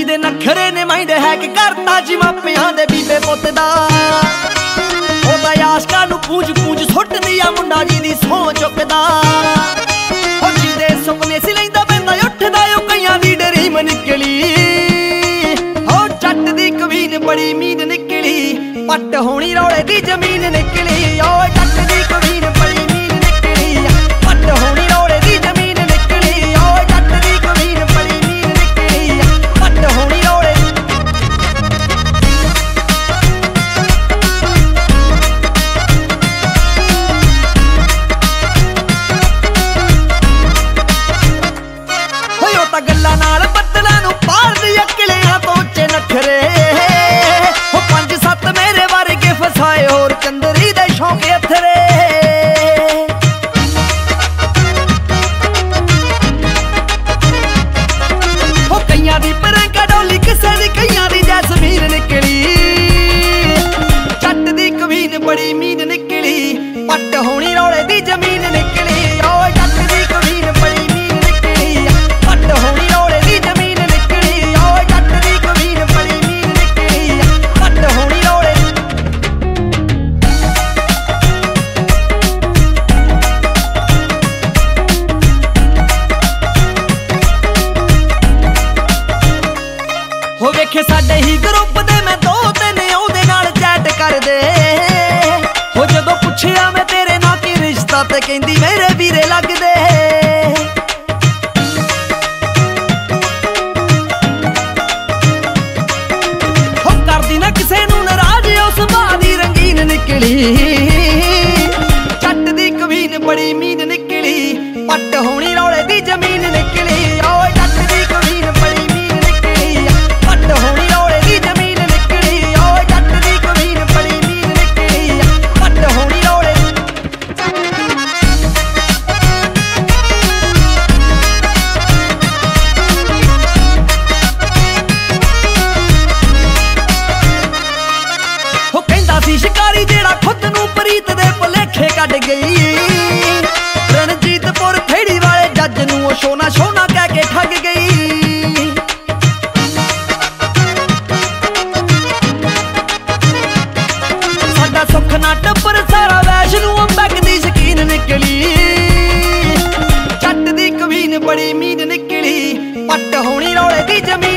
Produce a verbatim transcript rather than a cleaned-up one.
ਜਿਹਦੇ ਨਖਰੇ ਨੇ ਮਾਈਂਡ ਹੈਕ ਕਰਤਾ ਜੀ ਮਾਪਿਆਂ ਦੇ ਬੀਬੇ ਪੁੱਤ ਦਾ। ਉਹਦਾ ਆਸ਼ਕਾਂ ਨੂੰ ਪੂੰਝ ਪੂੰਝ ਸੁੱਟਦੀ ਆ ਮੁੰਡਾ ਜੀ ਦੀ ਸਹੁੰ ਚੁੱਕਦਾ। ਉਹ ਜਿਹਦੇ ਸੁਪਨੇ ਸੀ ਲੈਂਦਾ ਪੈਂਦਾ ਉੱਠਦਾ ਉਹ ਕਈਆਂ ਦੀ ਡਰੀਮ ਨਿਕਲੀ। ਉਹ ਜੱਟ ਦੀ ਕਵੀਨ ਬੜੀ ਮੀਨ ਨਿਕਲੀ ਪੱਟ ਹੋਣੀ ਰੌਲੇ ਦੀ ਜ਼ਮੀਨ ਨਿਕਲੀ। ਉਹ ਜੱਟ ਦੀ ਕਵੀਨ ਬੜੀ ਮੀਨ ਨਿਕਲੀ ਪੱਟ ਹੋਣੀ ਰੌਲੇ ਦੀ ਜ਼ਮੀਨ ਨਿਕਲੀ। ਉਹ ਜੱਟ ਦੀ ਕਵੀਨ ਬੜੀ ਮੀਨ ਨਿਕਲੀ ਪੱਟ ਹੋਣੀ ਰੌਲੇ। ਹੋਇਓ ਤਾਂ ਗੱਲਾਂ ਨਾਲ ਬੱਦਲਾਂ ਨੂੰ ਪਾਰਦੀ ਅਕਲਿਆਂ ਤੋਂ ਉੱਚੇ ਨਖਰੇ। ਉਹ ਪੰਜ ਸੱਤ ਮੇਰੇ ਵਰਗੇ ਫਸਾਏ ਹੋਰ ਚੰਦਰੀ ਦੇ ਸ਼ੌਂਕ ਅਥਰੇ। ਉਹ ਕਈਆਂ ਦੀ ਪਰੰਗਾ ਡੋਲੀ ਕਿਸੇ ਦੀ ਕਈਆਂ ਦੀ ਜੈਸਮੀਨ ਨਿਕਲੀ। ਜੱਟ ਦੀ ਕਵੀਨ ਬੜੀ ਮੀਨ ਨਿਕਲੀ ਪੱਟ ਹੋਣੀ ਰੌਲੇ ਦੀ ਜ਼ਮੀਨ ਨਿਕਲੀ। ਉਹ ਜੱਟ ਦੀ ਕਵੀਨ ਬੜੀ ਮੀਨ ਨਿਕਲੀ ਪੱਟ ਹੋਣੀ ਰੌਲੇ ਦੀ ਜ਼ਮੀਨ ਨਿਕਲੀ। ਉਹ ਜੱਟ ਦੀ ਕਵੀਨ ਬੜੀ ਮੀਨ ਨਿਕਲੀ ਪੱਟ ਹੋਣੀ ਰੌਲੇ। ਹੋ ਵੇਖੇ ਸਾਡੇ ਹੀ ਗਰੁੱਪ ਦੇ ਮੈਂ ਦੋ ਤਿੰਨ ਉਹਦੇ ਨਾਲ ਚੈਟ ਕਰਦੇ। ਹੋ ਜਦੋਂ ਪੁੱਛਿਆ ਮੈਂ ਤੇਰੇ ਨਾਲ ਕੀ ਰਿਸ਼ਤਾ ਤੇ ਕਹਿੰਦੀ ਮੇਰੇ ਵੀਰੇ ਲੱਗਦੇ। ਹੋ ਕਰਦੀ ਨਾ ਕਿਸੇ ਨੂੰ ਨਾਰਾਜ਼ ਉਸ ਸੁਭਾਅ ਦੀ ਰੰਗੀਨ ਨਿਕਲੀ। ਜੱਟ ਦੀ ਕਵੀਨ ਬੜੀ ਮੀਨ ਨਿਕਲੀ ਪੱਟ ਹੋਣੀ ਰੌਲੇ ਦੀ ਜ਼ਮੀਨ ਨਿਕਲੀ। ਓਏ ਜੱਟ ਦੀ ਕਵੀਨ ਬੜੀ ਮੀਨ ਨਿਕਲੀ ਪੱਟ ਹੋਣੀ ਰੌਲੇ ਦੀ ਜ਼ਮੀਨ ਨਿਕਲੀ। ਓਏ ਜੱਟ ਦੀ ਕਵੀਨ ਬੜੀ ਮੀਨ ਨਿਕਲੀ ਪੱਟ ਹੋਣੀ ਰੌਲੇ। ਉਹ ਕਹਿੰਦਾ ਸੀ ਸ਼ਿਕਾਰੀ ਜਿਹੜਾ ਖੁਦ ਨੂੰ ਪ੍ਰੀਤ ਦੇ ਭੁਲੇਖੇ ਕੱਢ ਗਈ। ਰਣਜੀਤਪੁਰ ਖੇੜੀ ਵਾਲੇ ਜੱਜ ਨੂੰ ਉਹ ਸੋਨਾ ਸੋਨਾ ਕਹਿ ਕੇ ਠੱਗ ਗਈ। ਸਾਡਾ ਸੁੱਖ ਨਾ ਟੱਬਰ ਸਾਰਾ ਵੈਸ਼ ਨੂੰ ਅੰਬੈਕ ਦੀ ਸ਼ਕੀਨ ਨਿਕਲੀ। ਜੱਟ ਦੀ ਕਵੀਨ ਬੜੀ ਮੀਨ ਨਿਕਲੀ ਪੱਟ ਹੋਣੀ ਰੌਲੇ ਦੀ ਜ਼ਮੀਨ